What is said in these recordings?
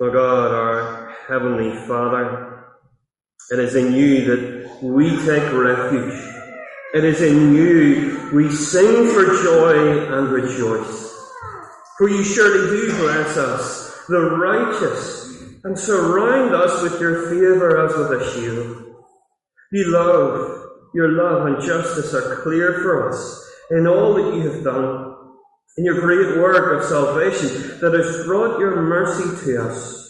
O God, our Heavenly Father, it is in you that we take refuge. It is in you we sing for joy and rejoice. For you surely do bless us, the righteous, and surround us with your favour as with a shield. Your love and justice are clear for us in all that you have done, in your great work of salvation that has brought your mercy to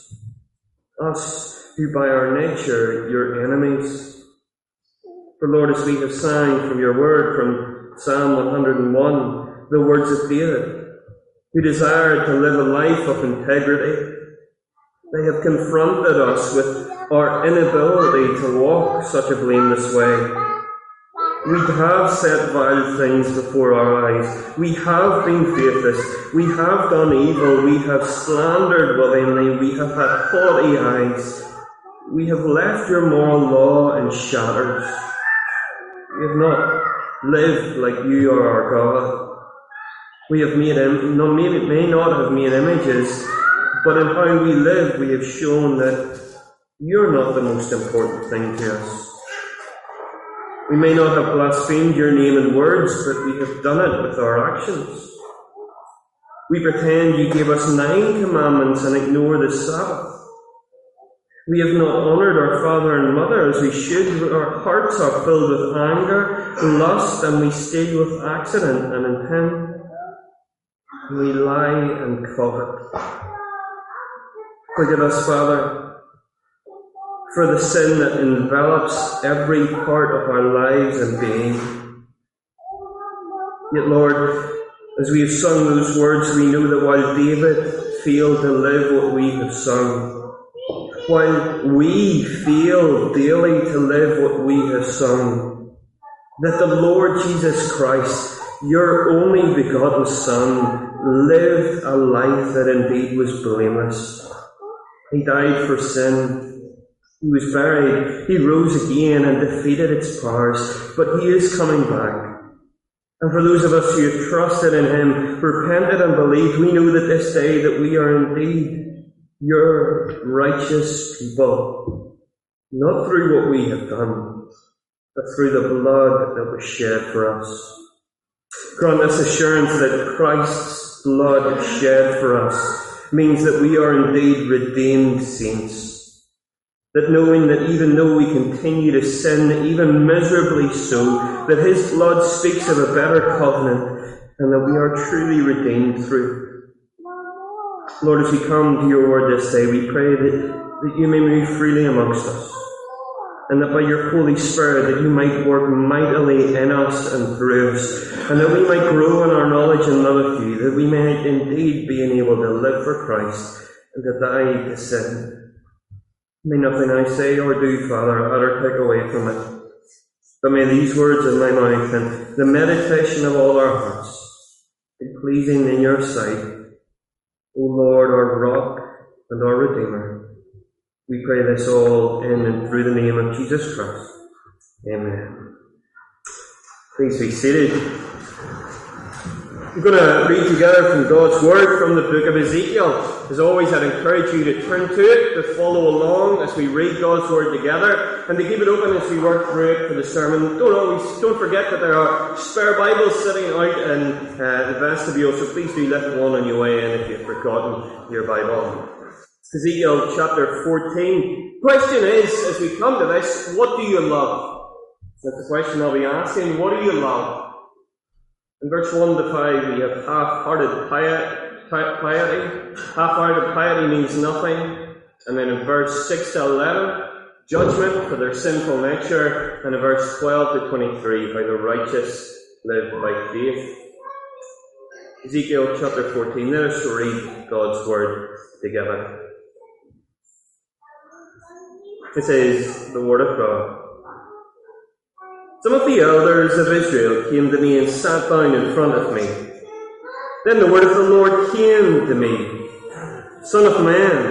us who by our nature your enemies. For Lord, as we have sang from your word from Psalm 101, the words of David, who desired to live a life of integrity, they have confronted us with our inability to walk such a blameless way. We have set vile things before our eyes. We have been faithless. We have done evil. We have slandered willingly. We have had haughty eyes. We have left your moral law in shatters. We have not lived like you are our God. We have may not have made images, but in how we live, we have shown that you're not the most important thing to us. We may not have blasphemed your name in words, but we have done it with our actions. We pretend you gave us 9 commandments and ignore the Sabbath. We have not honoured our father and mother as we should. Our hearts are filled with anger, lust, and we steal with accident and intent. We lie and covet. Forgive us, Father, for the sin that envelops every part of our lives and being. Yet, Lord, as we have sung those words, we know that while David failed to live what we have sung, while we fail daily to live what we have sung, that the Lord Jesus Christ, your only begotten Son, lived a life that indeed was blameless. He died for sin. He was buried, he rose again and defeated its powers, but he is coming back. And for those of us who have trusted in him, repented and believed, we know that this day that we are indeed your righteous people, not through what we have done, but through the blood that was shed for us. Grant us assurance that Christ's blood shed for us means that we are indeed redeemed saints. That knowing that even though we continue to sin, even miserably so, that his blood speaks of a better covenant, and that we are truly redeemed through. Lord, as we come to your word this day, we pray that you may move freely amongst us, and that by your Holy Spirit that you might work mightily in us and through us, and that we might grow in our knowledge and love of you, that we may indeed be enabled to live for Christ and to die to sin. May nothing I say or do, Father, utter take away from it. But may these words of my mouth and the meditation of all our hearts be pleasing in your sight, O Lord, our rock and our Redeemer. We pray this all in and through the name of Jesus Christ. Amen. Please be seated. We're going to read together from God's Word from the book of Ezekiel. As always, I'd encourage you to turn to it, to follow along as we read God's Word together, and to keep it open as we work through it for the sermon. Don't forget that there are spare Bibles sitting out in the vestibule, so please do lift one on your way in if you've forgotten your Bible. Ezekiel chapter 14. Question is, as we come to this, what do you love? That's the question I'll be asking. What do you love? In verse 1 to 5, we have half-hearted piety. Half-hearted piety means nothing. And then in verse 6 to 11, judgment for their sinful nature. And in verse 12 to 23, how the righteous live by faith. Ezekiel chapter 14. Let us read God's Word together. This is the Word of God. Some of the elders of Israel came to me and sat down in front of me. Then the word of the Lord came to me. Son of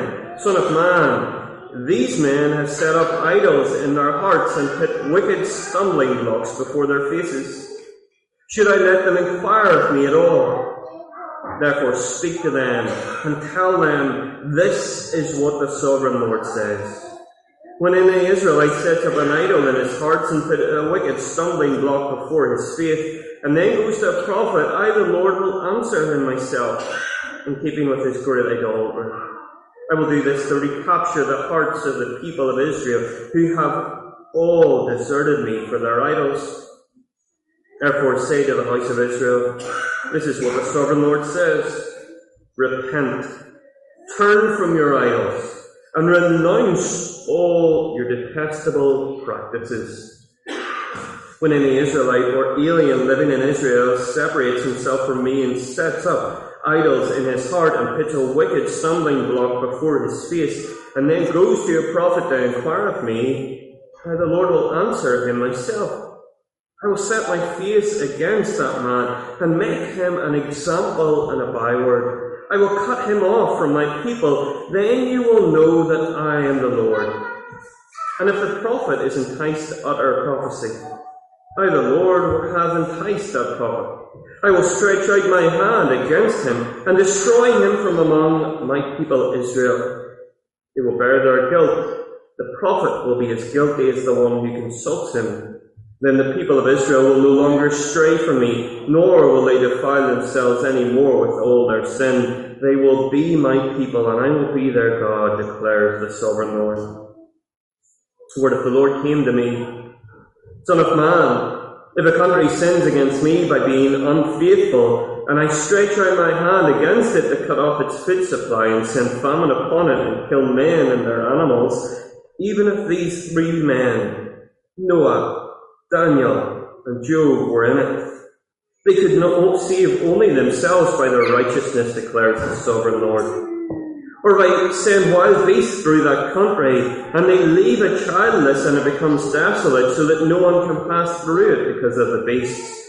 man, these men have set up idols in their hearts and put wicked stumbling blocks before their faces. Should I let them inquire of me at all? Therefore speak to them and tell them, this is what the sovereign Lord says. When any Israelite sets up an idol in his heart and put a wicked stumbling block before his faith, and then goes to a prophet, I, the Lord, will answer him myself, in keeping with his great idolatry. I will do this to recapture the hearts of the people of Israel, who have all deserted me for their idols. Therefore say to the house of Israel, this is what the sovereign Lord says. Repent, turn from your idols, and renounce all your detestable practices. When any Israelite or alien living in Israel separates himself from me and sets up idols in his heart and puts a wicked stumbling block before his face, and then goes to a prophet to inquire of me, the Lord will answer him myself. I will set my face against that man and make him an example and a byword. I will cut him off from my people. Then you will know that I am the Lord. And if the prophet is enticed to utter prophecy, I, the Lord, will have enticed that prophet. I will stretch out my hand against him and destroy him from among my people Israel. They will bear their guilt. The prophet will be as guilty as the one who consults him. Then the people of Israel will no longer stray from me, nor will they defile themselves any more with all their sin. They will be my people, and I will be their God, declares the sovereign Lord. What if the Lord came to me, Son of man, if a country sins against me by being unfaithful, and I stretch out my hand against it to cut off its food supply and send famine upon it and kill men and their animals, even if these three men, Noah, Daniel, and Job, were in it, they could not save only themselves by their righteousness, declares the sovereign Lord. Or by send wild beasts through that country, and they leave it childless and it becomes desolate, so that no one can pass through it because of the beasts.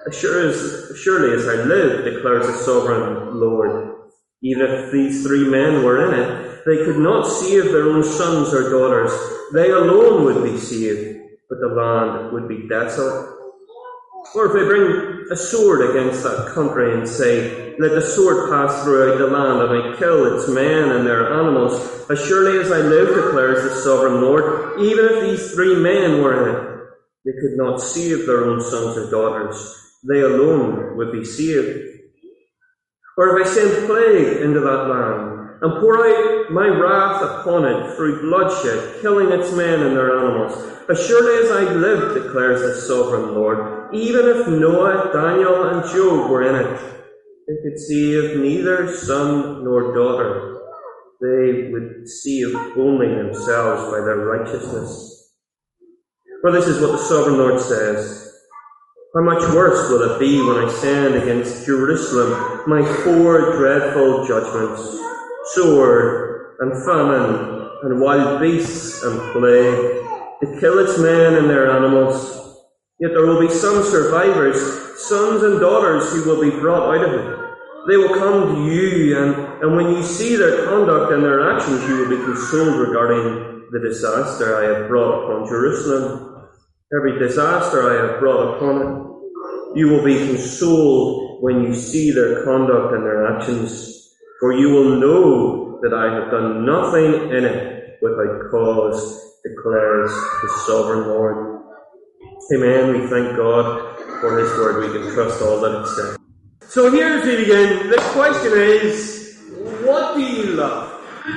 Surely as I live, declares the sovereign Lord, even if these three men were in it, they could not save their own sons or daughters. They alone would be saved, but the land would be desolate. Or if they bring a sword against that country and say, let the sword pass throughout the land, and I kill its men and their animals, as surely as I live, declares the sovereign Lord, even if these three men were in it, they could not save their own sons or daughters. They alone would be saved. Or if I send plague into that land, and pour out my wrath upon it through bloodshed, killing its men and their animals, as surely as I live, declares the sovereign Lord, even if Noah, Daniel, and Job were in it, they could save neither son nor daughter. They would save only themselves by their righteousness. For this is what the sovereign Lord says. How much worse will it be when I send against Jerusalem my 4 dreadful judgments, sword and famine and wild beasts and plague, to kill its men and their animals. Yet there will be some survivors, sons and daughters, who will be brought out of it. They will come to you, and when you see their conduct and their actions, you will be consoled regarding the disaster I have brought upon Jerusalem. Every disaster I have brought upon it, you will be consoled when you see their conduct and their actions, for you will know that I have done nothing in it without cause, declares the sovereign Lord. Amen. We thank God for his word. We can trust all that it says. So here as we begin, the question is, what do you love?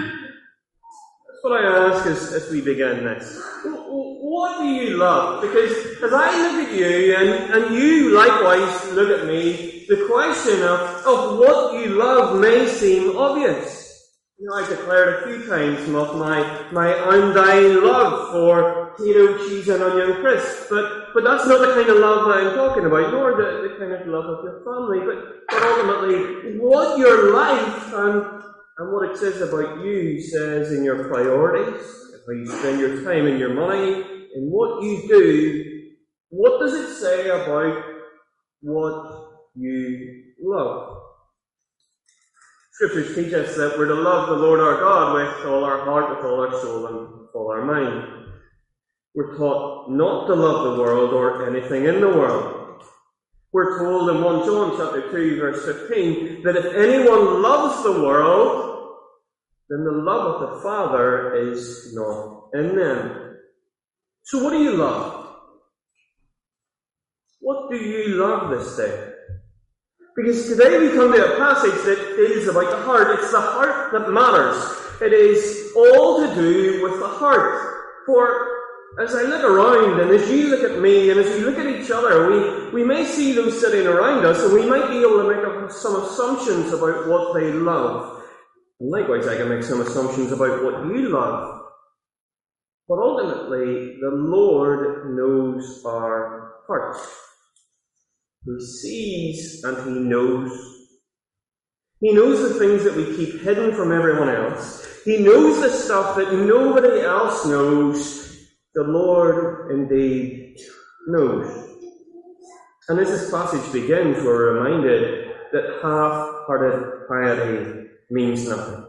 That's what I ask as we begin this. What do you love? Because as I look at you, and you likewise look at me, the question of what you love may seem obvious. You know, I've declared a few times of my undying love for potato, cheese and onion crisps, but that's not the kind of love that I'm talking about, nor the kind of love of your family, but ultimately what your life and what it says about you says in your priorities, how you spend your time and your money, and what you do, what does it say about what you love? Scriptures teach us that we're to love the Lord our God with all our heart, with all our soul, and with all our mind. We're taught not to love the world or anything in the world. We're told in 1 John chapter 2, verse 15, that if anyone loves the world, then the love of the Father is not in them. So what do you love? What do you love this day? Because today we come to a passage that is about the heart. It's the heart that matters. It is all to do with the heart. For as I look around, and as you look at me, and as we look at each other, we may see those sitting around us, and we might be able to make some assumptions about what they love. And likewise, I can make some assumptions about what you love. But ultimately, the Lord knows our hearts. He sees and He knows. He knows the things that we keep hidden from everyone else. He knows the stuff that nobody else knows. The Lord indeed knows. And as this passage begins, we're reminded that half-hearted piety means nothing.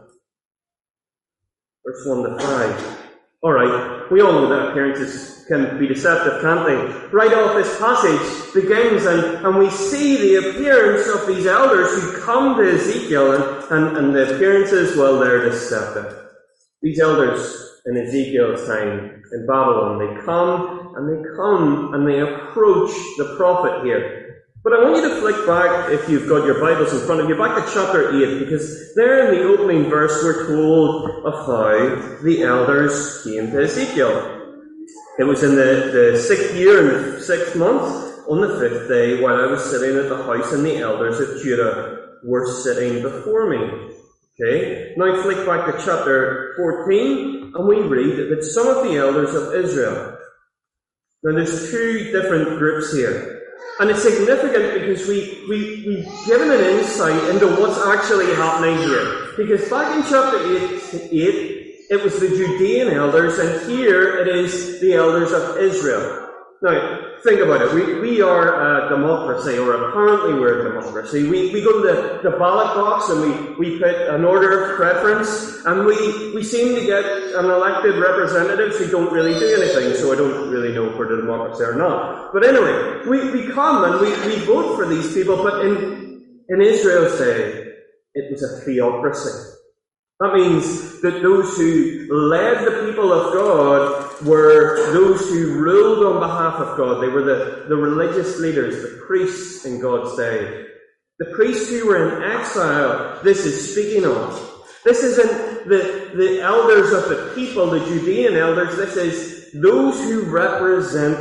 Verse 1 to 5. Alright, we all know that appearances can be deceptive, can't they? Right off, this passage begins and we see the appearance of these elders who come to Ezekiel, and the appearances, well, they're deceptive. These elders in Ezekiel's time in Babylon, they come and they approach the prophet here. But I want you to flick back, if you've got your Bibles in front of you, back to chapter 8, because there in the opening verse we're told of how the elders came to Ezekiel. It was in the 6th year, in the 6th month, on the 5th day, while I was sitting at the house, and the elders of Judah were sitting before me. Okay, now flick back to chapter 14, and we read that some of the elders of Israel. Now there's two different groups here. And it's significant because we've given an insight into what's actually happening here. Because back in chapter 8, it was the Judean elders, and here it is the elders of Israel. Now, think about it. We are a democracy, or apparently we're a democracy. We go to the ballot box and we put an order of preference, and we seem to get an elected representatives who don't really do anything, so I don't really know if we're a democracy or not. But anyway, we come and we vote for these people, but in Israel's day, it was a theocracy. That means that those who led the people of God were those who ruled on behalf of God. They were the religious leaders, the priests in God's day. The priests who were in exile, this is speaking of. This isn't the elders of the people, the Judean elders. This is those who represent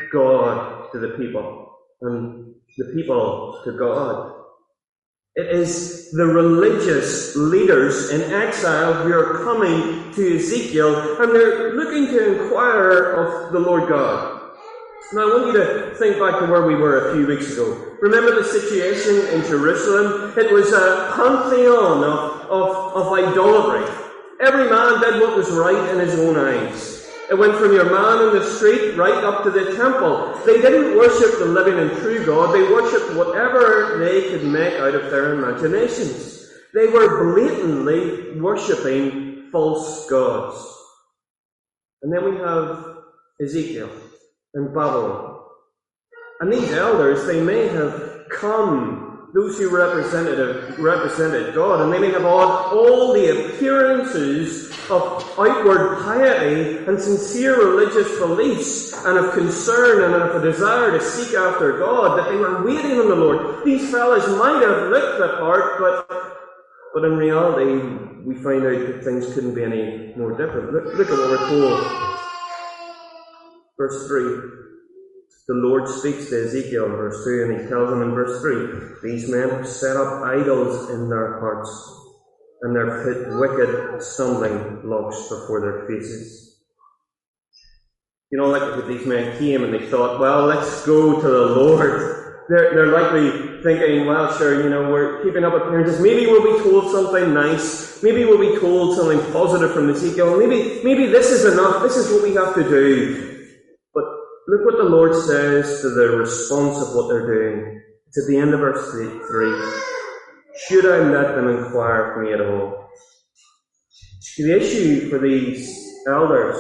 God to the people, and the people to God. It is the religious leaders in exile who are coming to Ezekiel, and they're looking to inquire of the Lord God. Now I want you to think back to where we were a few weeks ago. Remember the situation in Jerusalem? It was a pantheon of idolatry. Every man did what was right in his own eyes. It went from your man in the street right up to the temple. They didn't worship the living and true God. They worshipped whatever they could make out of their imaginations. They were blatantly worshipping false gods. And then we have Ezekiel in Babylon. And these elders, they may have come, those who represented God, and they may have had all the appearances of outward piety and sincere religious beliefs and of concern and of a desire to seek after God, that they were waiting on the Lord. These fellows might have looked the part, but in reality, we find out that things couldn't be any more different. Look at what we're told. Verse 3. The Lord speaks to Ezekiel in verse 2, and he tells him in verse 3, these men have set up idols in their hearts, and they've put wicked stumbling blocks before their faces. You know, like if these men came and they thought, well, let's go to the Lord. They're likely thinking, well, sure, you know, we're keeping up appearances. Maybe we'll be told something nice. Maybe we'll be told something positive from Ezekiel. Maybe this is enough. This is what we have to do. Look what the Lord says to the response of what they're doing. It's at the end of verse 3. Should I let them inquire of me at all? The issue for these elders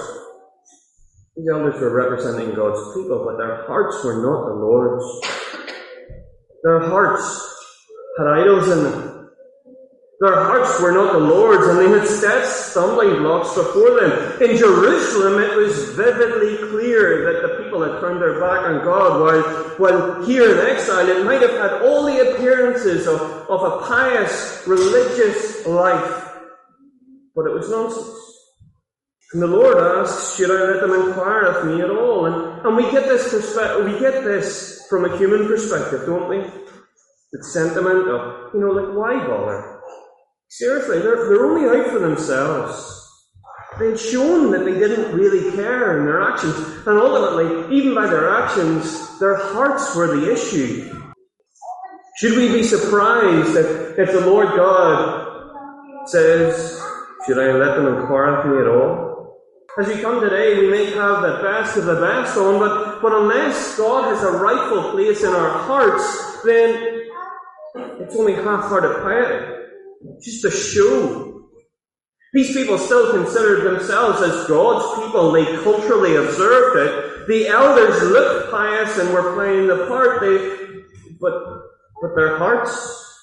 were representing God's people, but their hearts were not the Lord's. Their hearts had idols in them. Their hearts were not the Lord's, and they had set stumbling blocks before them. In Jerusalem, it was vividly clear that the people had turned their back on God, while here in exile, it might have had all the appearances of a pious, religious life. But it was nonsense. And the Lord asks, should I let them inquire of me at all? And we get this from a human perspective, don't we? The sentiment of, why bother? Seriously, they're only out for themselves. They'd shown that they didn't really care in their actions. And ultimately, even by their actions, their hearts were the issue. Should we be surprised if the Lord God says, should I let them inquire of me at all? As we come today, we may have the best of the best on, but unless God has a rightful place in our hearts, then it's only half-hearted piety. Just a show. These people still considered themselves as God's people. They culturally observed it. The elders looked pious and were playing the part. But their hearts,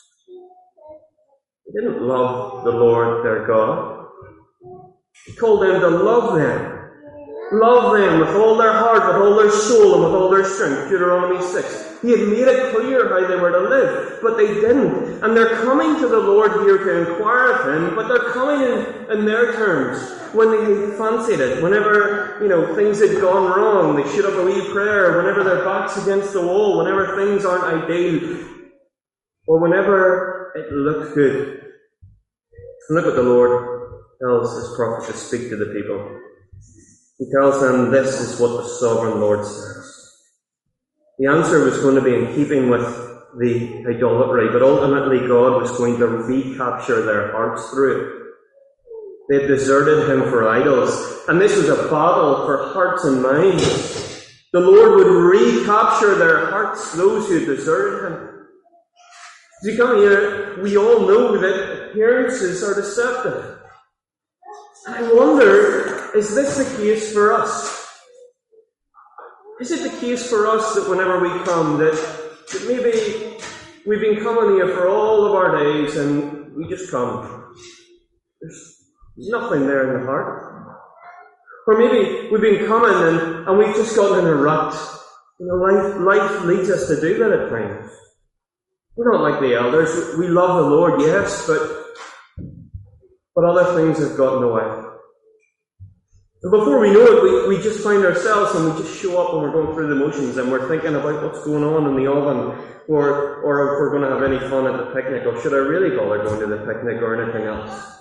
they didn't love the Lord their God. He called them to love them. Love them with all their heart, with all their soul, and with all their strength. Deuteronomy 6. He had made it clear how they were to live, but they didn't. And they're coming to the Lord here to inquire of Him, but they're coming in their terms, when they fancied it, whenever, things had gone wrong, they shoot up a wee prayer, whenever their back's against the wall, whenever things aren't ideal, or whenever it looks good. And look what the Lord tells His prophet to speak to the people. He tells them, this is what the sovereign Lord says. The answer was going to be in keeping with the idolatry, but ultimately God was going to recapture their hearts through it. They had deserted Him for idols, and this was a battle for hearts and minds. The Lord would recapture their hearts, those who had deserted Him. As we come here, we all know that appearances are deceptive. And I wonder, is this the case for us? Is it the case for us that whenever we come, that maybe we've been coming here for all of our days and we just come? There's nothing there in the heart. Or maybe we've been coming and we've just gotten in a rut. Life leads us to do that at times. We're not like the elders. We love the Lord, yes, but other things have gotten away. And before we know it, we just find ourselves and we just show up and we're going through the motions and we're thinking about what's going on in the oven, or if we're going to have any fun at the picnic, or should I really bother going to the picnic or anything else?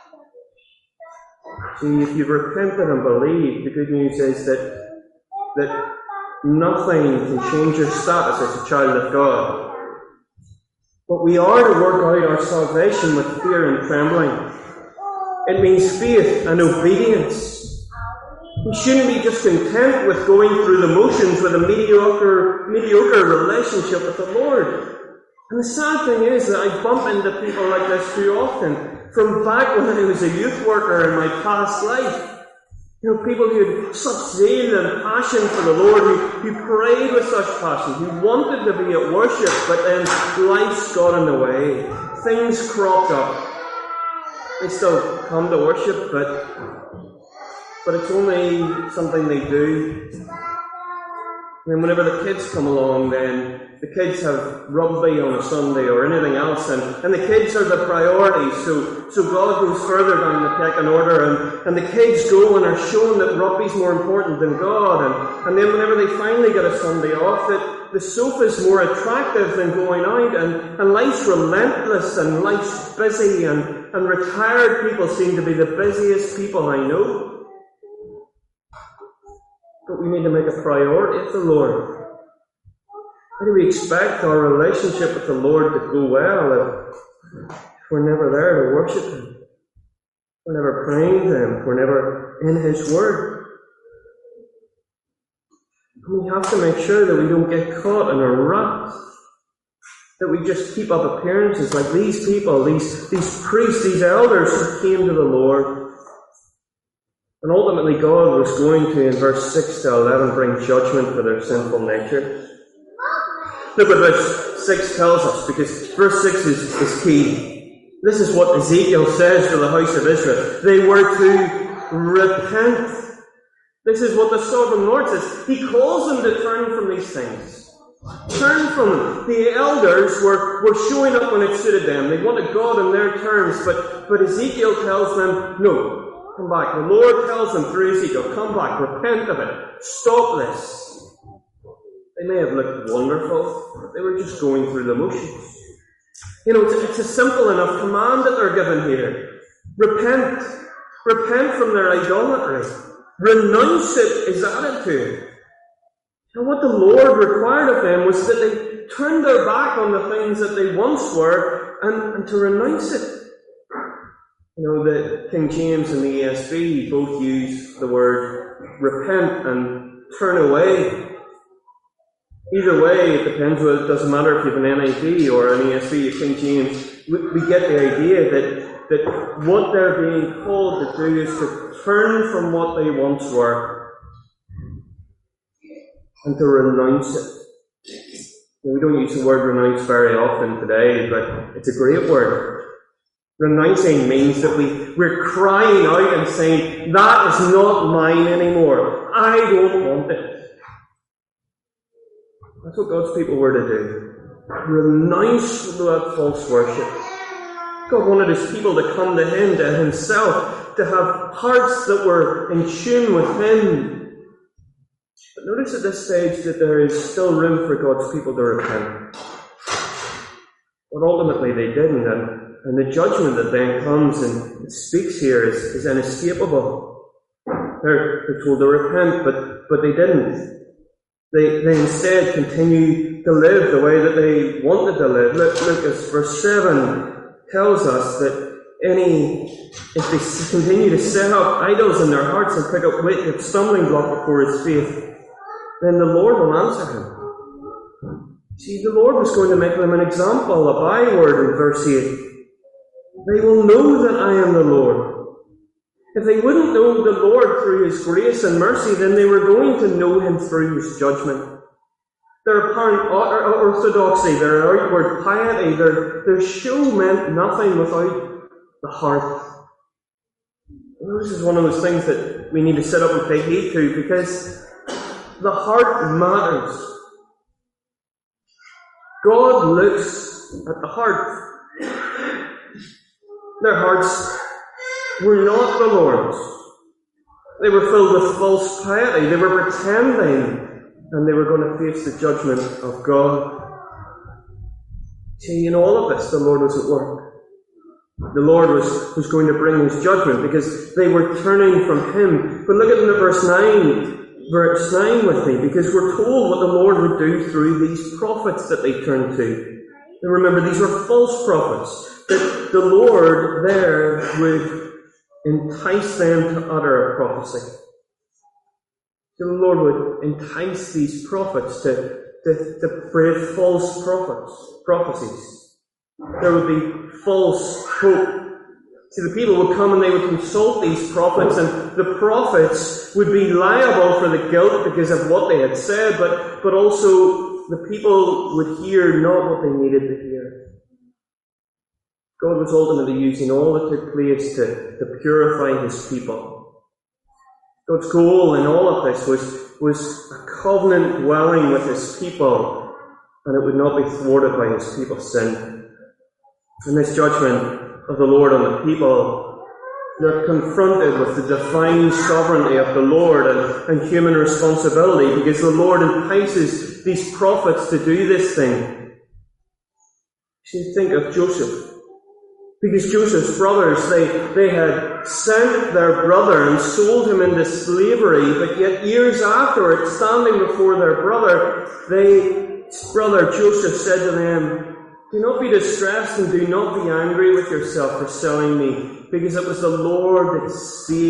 See, if you've repented and believed, the good news is that nothing can change your status as a child of God. But we are to work out our salvation with fear and trembling. It means faith and obedience. We shouldn't be just content with going through the motions with a mediocre relationship with the Lord. And the sad thing is that I bump into people like this too often. From back when I was a youth worker in my past life. People who had such zeal and passion for the Lord, who prayed with such passion, who wanted to be at worship, but then life's got in the way. Things cropped up. They still come to worship, but it's only something they do. And whenever the kids come along, then the kids have rugby on a Sunday or anything else, and the kids are the priority. So God goes further down the pecking order, and the kids go and are shown that rugby's more important than God. And then whenever they finally get a Sunday off, that the sofa's more attractive than going out, and life's relentless and life's busy, and retired people seem to be the busiest people I know. But we need to make a priority of the Lord. How do we expect our relationship with the Lord to go well if we're never there to worship Him? We're never praying to Him. We're never in His Word. We have to make sure that we don't get caught in a rut. That we just keep up appearances like these people, these priests, these elders who came to the Lord. And ultimately God was going to, in verse 6 to 11, bring judgment for their sinful nature. Look what verse 6 tells us, because verse 6 is key. This is what Ezekiel says to the house of Israel. They were to repent. This is what the sovereign Lord says. He calls them to turn from these things. Turn from them. The elders were showing up when it suited them. They wanted God on their terms, but Ezekiel tells them, no, come back. The Lord tells them through Ezekiel, come back, repent of it. Stop this. They may have looked wonderful, but they were just going through the motions. It's a simple enough command that they're given here. Repent. Repent from their idolatry. Renounce it is attitude. And what the Lord required of them was that they turn their back on the things that they once were and to renounce it. The King James and the ESV both use the word repent and turn away. Either way, it depends. It doesn't matter if you have an NIV or an ESV or King James. We get the idea that what they're being called to do is to turn from what they once were and to renounce it. We don't use the word renounce very often today, but it's a great word. Renouncing means that we're crying out and saying, that is not mine anymore. I don't want it. That's what God's people were to do. Renounce that false worship. God wanted his people to come to him, to himself, to have hearts that were in tune with him. But notice at this stage that there is still room for God's people to repent. But ultimately they didn't, and the judgment that then comes and speaks here is inescapable. They're told to repent, but they didn't. They instead continue to live the way that they wanted to live. Look as verse 7 tells us that if they continue to set up idols in their hearts and pick up wicked stumbling block before his face, then the Lord will answer him. See, the Lord was going to make them an example, a byword in verse 8. They will know that I am the Lord. If they wouldn't know the Lord through his grace and mercy, then they were going to know him through his judgment. Their apparent orthodoxy, their outward piety, their show meant nothing without the heart. This is one of those things that we need to sit up and take heed to, because the heart matters. God looks at the heart. Their hearts were not the Lord's. They were filled with false piety. They were pretending, and they were going to face the judgment of God. See, in all of this, the Lord was at work. The Lord was going to bring his judgment because they were turning from him. But look at verse 9 with me, because we're told what the Lord would do through these prophets that they turned to. And remember, these were false prophets. That the Lord there would entice them to utter a prophecy. So the Lord would entice these prophets to spread false prophecies. There would be false hope. See, the people would come and they would consult these prophets, and the prophets would be liable for the guilt because of what they had said, but also the people would hear not what they needed to hear. God was ultimately using all that took place to purify his people. God's goal in all of this was a covenant dwelling with his people, and it would not be thwarted by his people's sin. In this judgment of the Lord on the people, they're confronted with the divine sovereignty of the Lord and human responsibility, because the Lord entices these prophets to do this thing. You think of Joseph. Because Joseph's brothers, they had sent their brother and sold him into slavery, but yet years afterwards, standing before their brother, brother Joseph said to them, "Do not be distressed and do not be angry with yourself for selling me, because it was the Lord to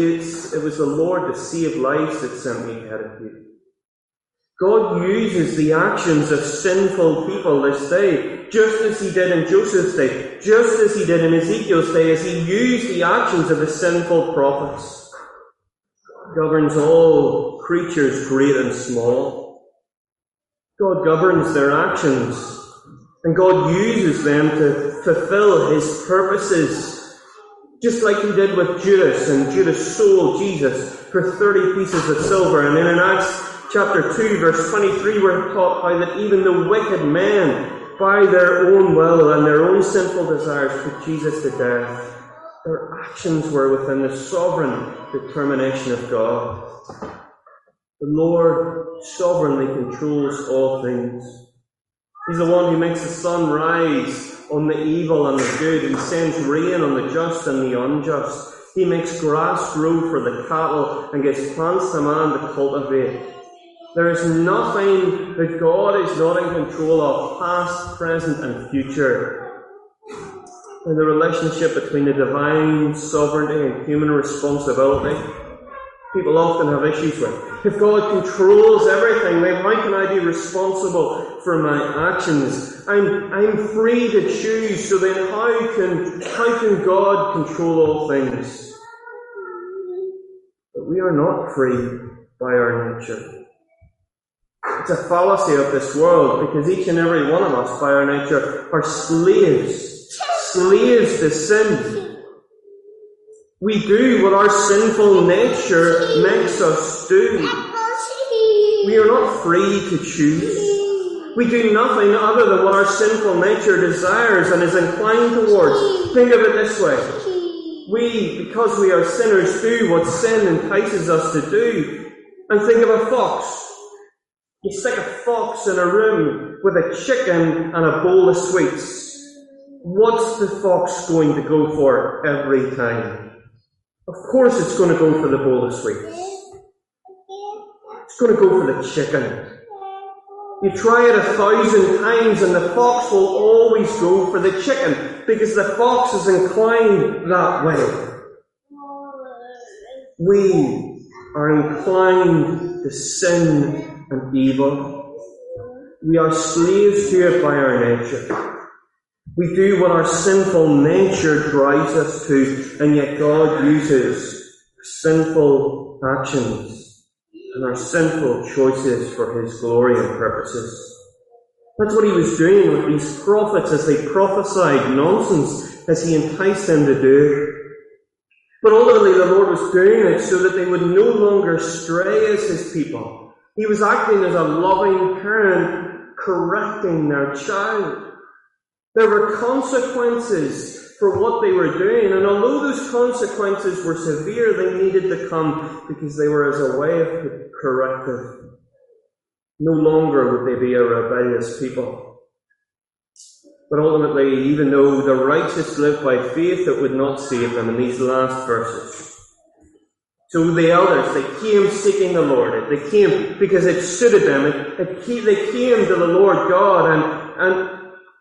save lives that sent me ahead of you." God uses the actions of sinful people this day, just as he did in Joseph's day, just as he did in Ezekiel's day, as he used the actions of the sinful prophets. God governs all creatures, great and small. God governs their actions, and God uses them to fulfill his purposes, just like he did with Judas, and Judas sold Jesus for 30 pieces of silver. And then in Acts chapter 2, verse 23, we're taught how that even the wicked men, by their own will and their own sinful desires, put Jesus to death. Their actions were within the sovereign determination of God. The Lord sovereignly controls all things. He's the one who makes the sun rise on the evil and the good, and sends rain on the just and the unjust. He makes grass grow for the cattle and gives plants to man to cultivate. There is nothing that God is not in control of, past, present, and future. And the relationship between the divine sovereignty and human responsibility, people often have issues with. If God controls everything, then how can I be responsible for my actions? I'm free to choose, so then how can God control all things? But we are not free by our nature. It's a fallacy of this world, because each and every one of us, by our nature, are slaves to sin. We do what our sinful nature makes us do. We are not free to choose. We do nothing other than what our sinful nature desires and is inclined towards. Think of it this way. We, because we are sinners, do what sin entices us to do. And think of a fox. You stick a fox in a room with a chicken and a bowl of sweets. What's the fox going to go for every time? Of course it's going to go for the bowl of sweets. It's going to go for the chicken. You try it 1,000 times and the fox will always go for the chicken, because the fox is inclined that way. We are inclined to sin and evil. We are slaves to it by our nature. We do what our sinful nature drives us to, and yet God uses sinful actions and our sinful choices for his glory and purposes. That's what he was doing with these prophets as they prophesied nonsense, as he enticed them to do. But ultimately the Lord was doing it so that they would no longer stray as his people. He was acting as a loving parent, correcting their child. There were consequences for what they were doing, and although those consequences were severe, they needed to come because they were as a way of corrective. No longer would they be a rebellious people. But ultimately, even though the righteous live by faith, it would not save them in these last verses. So the elders, they came seeking the Lord. They came because it suited them. They came to the Lord God,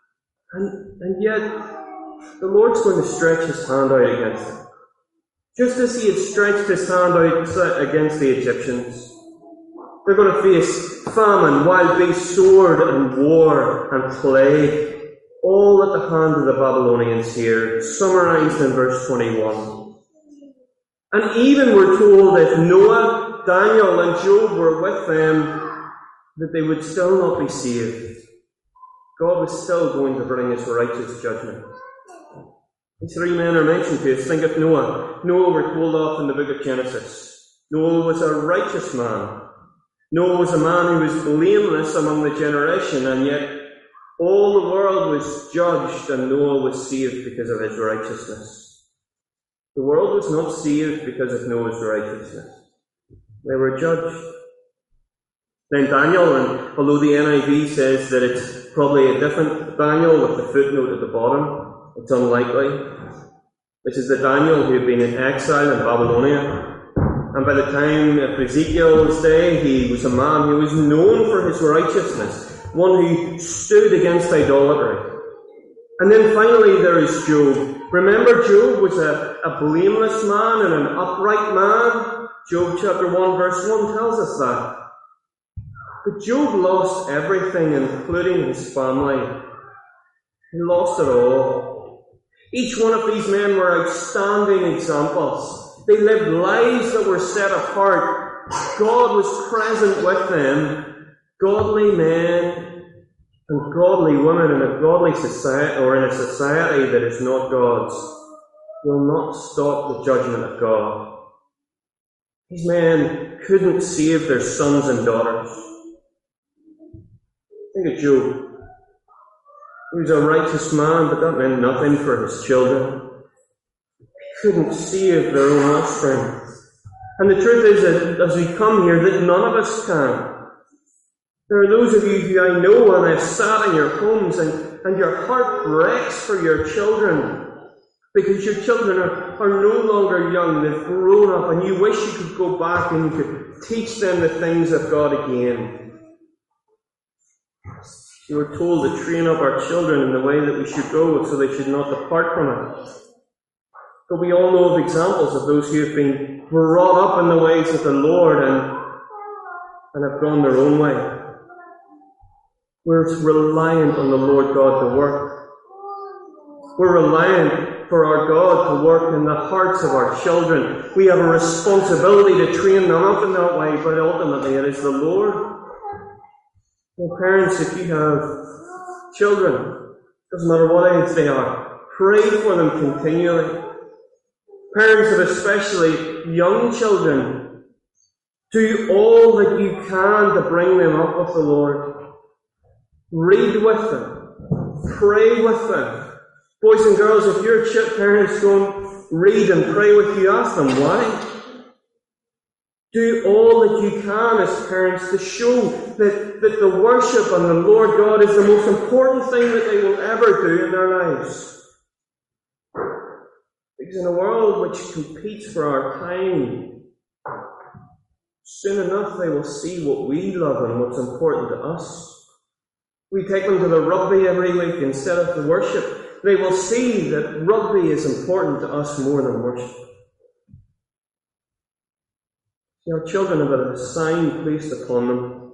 and yet the Lord's going to stretch his hand out against them. Just as he had stretched his hand out against the Egyptians. They're going to face famine, wild beast, sword, and war, and plague. All at the hand of the Babylonians here, summarized in verse 21. And even we're told if Noah, Daniel, and Job were with them, that they would still not be saved. God was still going to bring his righteous judgment. These three men are mentioned to us. Think of Noah. Noah, we're told off in the book of Genesis. Noah was a righteous man. Noah was a man who was blameless among the generation, and yet all the world was judged, and Noah was saved because of his righteousness. The world was not saved because of Noah's righteousness. They were judged. Then Daniel, and although the NIV says that it's probably a different Daniel with the footnote at the bottom, it's unlikely. This is the Daniel who had been in exile in Babylonia. And by the time of Ezekiel's day, he was a man who was known for his righteousness, one who stood against idolatry. And then finally there is Job. Remember, Job was a blameless man and an upright man. Job chapter 1 verse 1 tells us that. But Job lost everything, including his family. He lost it all. Each one of these men were outstanding examples. They lived lives that were set apart. God was present with them. godly men and godly women in a godly society, or in a society that is not God's, will not stop the judgment of God. These men couldn't save their sons and daughters. Think of Job. He was a righteous man, but that meant nothing for his children. He couldn't save their own offspring. And the truth is that as we come here, that none of us can. There are those of you who I know, and I've sat in your homes, and your heart breaks for your children, because your children are no longer young, they've grown up, and you wish you could go back and you could teach them the things of God again. We were told to train up our children in the way that we should go, so they should not depart from it. But we all know of examples of those who have been brought up in the ways of the Lord and have gone their own way. We're reliant on the Lord God to work. We're reliant for our God to work in the hearts of our children. We have a responsibility to train them up in that way, but ultimately it is the Lord. Well, parents, if you have children, doesn't matter what age they are, pray for them continually. Parents of especially young children, do all that you can to bring them up with the Lord. Read with them. Pray with them. Boys and girls, if your parents don't read and pray with you, ask them why. Do all that you can as parents to show that the worship and the Lord God is the most important thing that they will ever do in their lives. Because in a world which competes for our time, soon enough they will see what we love and what's important to us. We take them to the rugby every week instead of the worship. They will see that rugby is important to us more than worship. Our children have a sign placed upon them,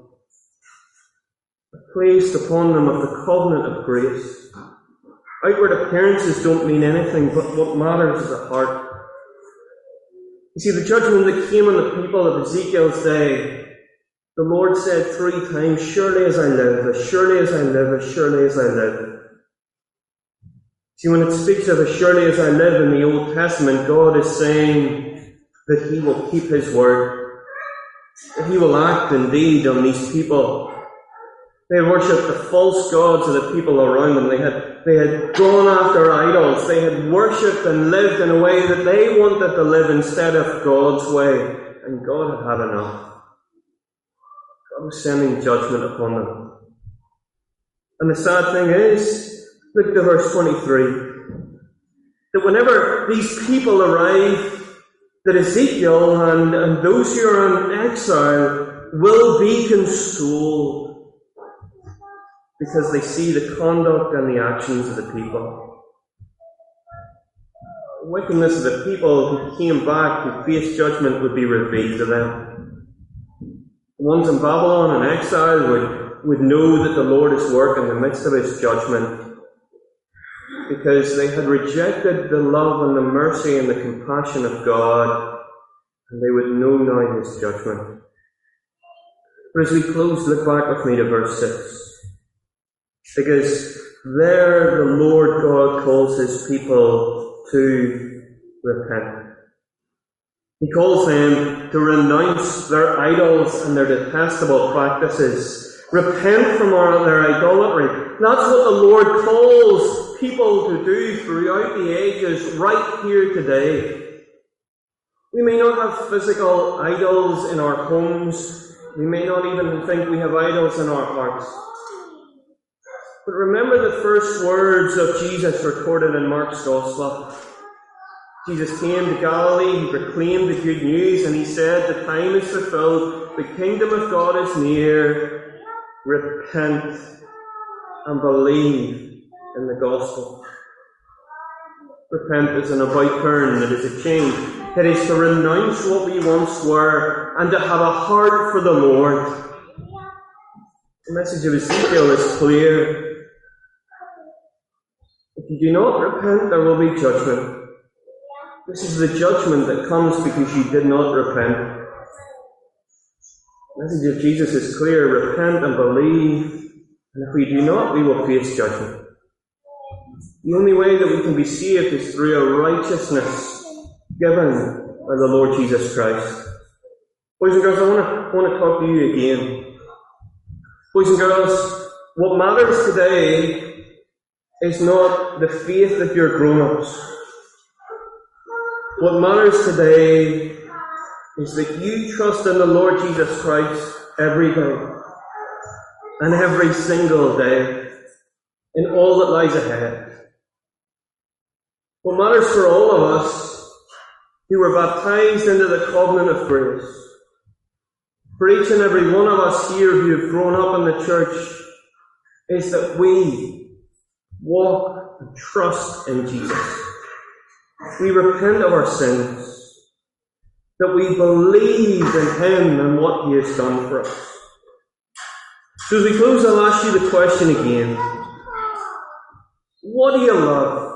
placed upon them of the covenant of grace. Outward appearances don't mean anything, but what matters is the heart. You see, the judgment that came on the people of Ezekiel's day, the Lord said 3 times, surely as I live, as surely as I live, as surely as I live. See, when it speaks of as surely as I live in the Old Testament, God is saying that He will keep His word. That He will act indeed on these people. They had worshipped the false gods of the people around them. They had gone after idols. They had worshipped and lived in a way that they wanted to live instead of God's way. And God had had enough. God was sending judgment upon them. And the sad thing is, look at verse 23, that whenever these people arrive, that Ezekiel and those who are in exile will be consoled because they see the conduct and the actions of the people. The wickedness of the people who came back, who faced judgment, would be revealed to them. The ones in Babylon in exile would know that the Lord is working in the midst of His judgment, because they had rejected the love and the mercy and the compassion of God, and they would know now His judgment. But as we close, look back with me to verse 6. Because there the Lord God calls His people to repent. He calls them to renounce their idols and their detestable practices. Repent from their idolatry. That's what the Lord calls people to do throughout the ages, right here today. We may not have physical idols in our homes. We may not even think we have idols in our hearts. But remember the first words of Jesus recorded in Mark's Gospel. Jesus came to Galilee, He proclaimed the good news, and He said, the time is fulfilled, the kingdom of God is near, repent and believe in the gospel. Repent is an about turn, it is a change. It is to renounce what we once were and to have a heart for the Lord. The message of Ezekiel is clear. If you do not repent, there will be judgment. This is the judgment that comes because you did not repent. message of Jesus is clear: repent and believe, and if we do not, we will face judgment. The only way that we can be saved is through a righteousness given by the Lord Jesus Christ. Boys and girls, I want to talk to you again. Boys and girls, what matters today is not the faith of your grown-ups. What matters today is that you trust in the Lord Jesus Christ every day and every single day in all that lies ahead. What matters for all of us who were baptized into the covenant of grace, for each and every one of us here who have grown up in the church, is that we walk and trust in Jesus. We repent of our sins, that we believe in Him and what He has done for us. So as we close, I'll ask you the question again. What do you love?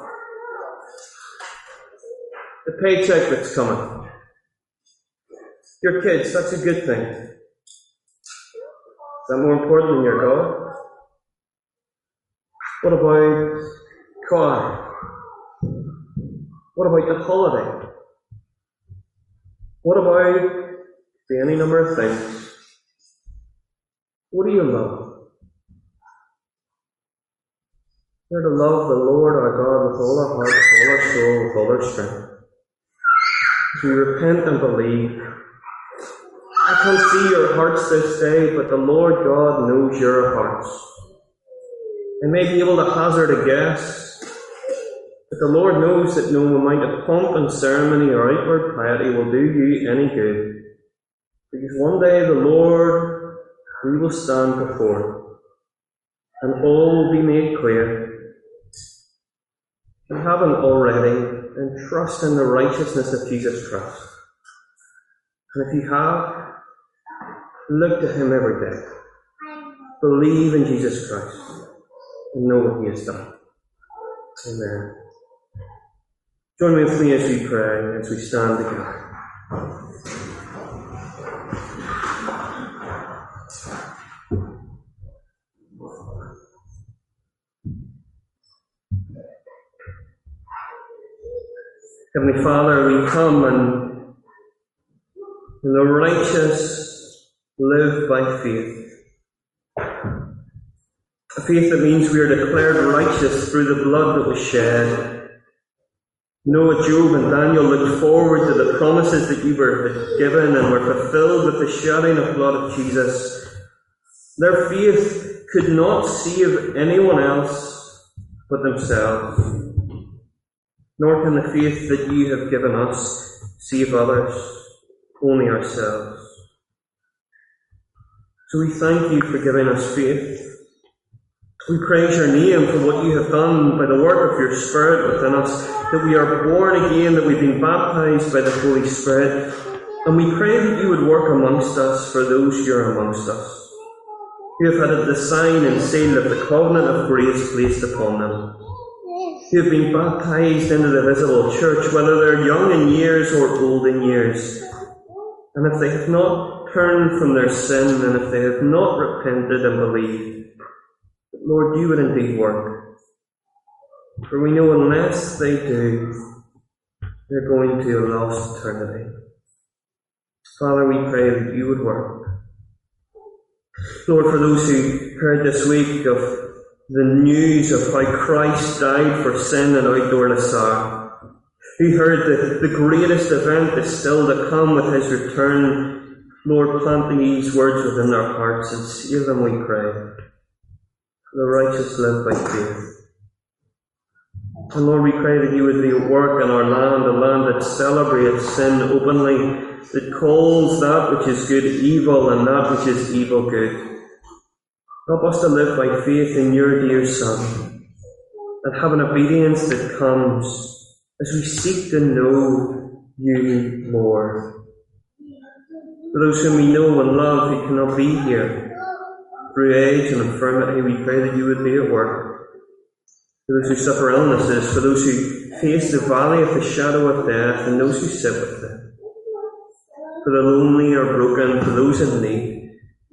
The paycheck that's coming. Your kids, that's a good thing. Is that more important than your God? What about car? What about the holiday? What about any number of things? What do you love? We're to love the Lord our God with all our heart, with all our soul, with all our strength. As we repent and believe. I can't see your hearts this day, but the Lord God knows your hearts. I may be able to hazard a guess, but the Lord knows that no amount of pomp and ceremony or outward piety will do you any good. Because one day the Lord, we will stand before, and all will be made clear. If you haven't already, then trust in the righteousness of Jesus Christ. And if you have, look to Him every day. Believe in Jesus Christ and know what He has done. Amen. Join with me as we pray, as we stand together. Heavenly Father, we come and the righteous live by faith. A faith that means we are declared righteous through the blood that was shed. Noah, Job and Daniel looked forward to the promises that you were given and were fulfilled with the shedding of blood of Jesus. Their faith could not save anyone else but themselves. Nor can the faith that you have given us save others, only ourselves. So we thank you for giving us faith. We praise your name for what you have done by the work of your Spirit within us, that we are born again, that we've been baptized by the Holy Spirit. And we pray that you would work amongst us for those who are amongst us, who have had the sign and seal of the covenant of grace placed upon them, who have been baptized into the visible church, whether they're young in years or old in years. And if they have not turned from their sin, and if they have not repented and believed, Lord, you would indeed work. For we know unless they do, they're going to a lost eternity. Father, we pray that you would work. Lord, for those who heard this week of the news of how Christ died for sin in outdoor Lassar, who heard the greatest event is still to come with his return, Lord, plant these words within their hearts and save them, we pray. The righteous live by faith. And Lord, we pray that you would be at work in our land, a land that celebrates sin openly, that calls that which is good evil and that which is evil good. Help us to live by faith in your dear Son, and have an obedience that comes as we seek to know you more. For those whom we know and love who cannot be here, through age and infirmity, we pray that you would be at work. For those who suffer illnesses, for those who face the valley of the shadow of death, and those who sit with them. For the lonely or broken, for those in need,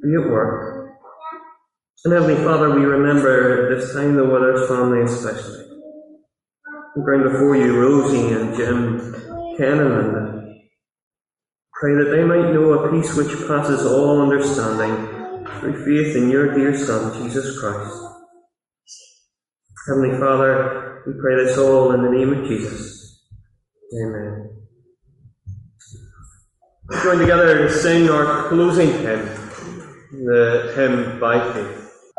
be at work. And Heavenly Father, we remember at this time the Withers family especially. We bring before you Rosie and Jim, Ken and Linda. Pray that they might know a peace which passes all understanding through faith in your dear Son, Jesus Christ. Heavenly Father, we pray this all in the name of Jesus. Amen. We join together to sing our closing hymn, the hymn By Faith.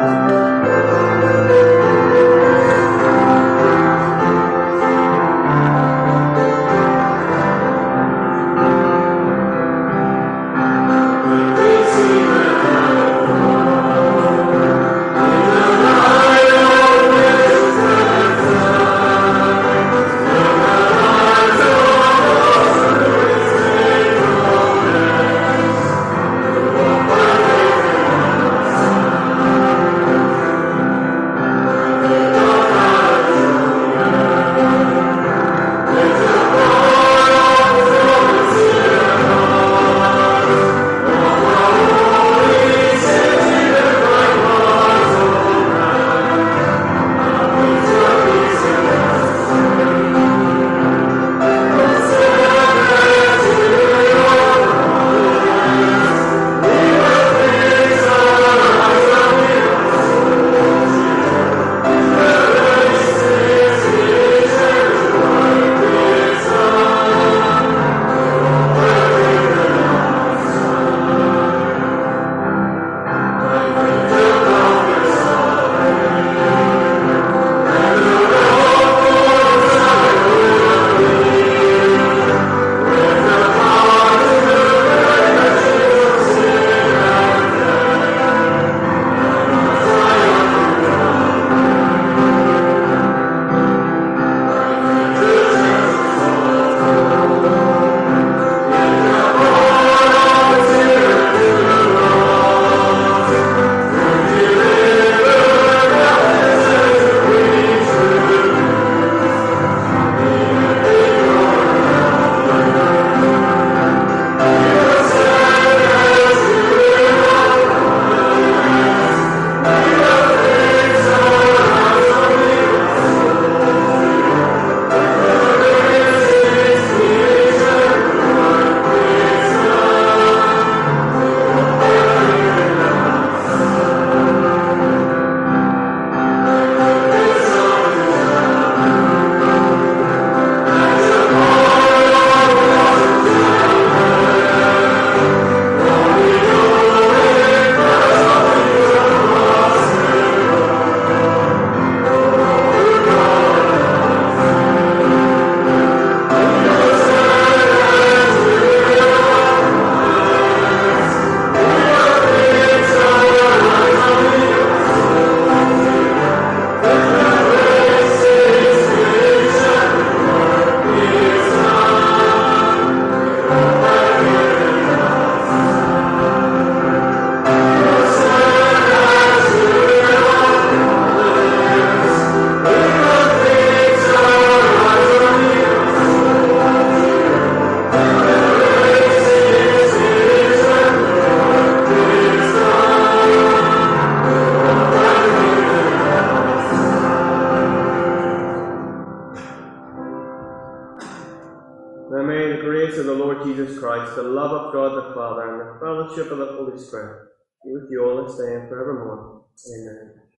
Now may the grace of the Lord Jesus Christ, the love of God the Father, and the fellowship of the Holy Spirit be with you all this day and forevermore. Amen.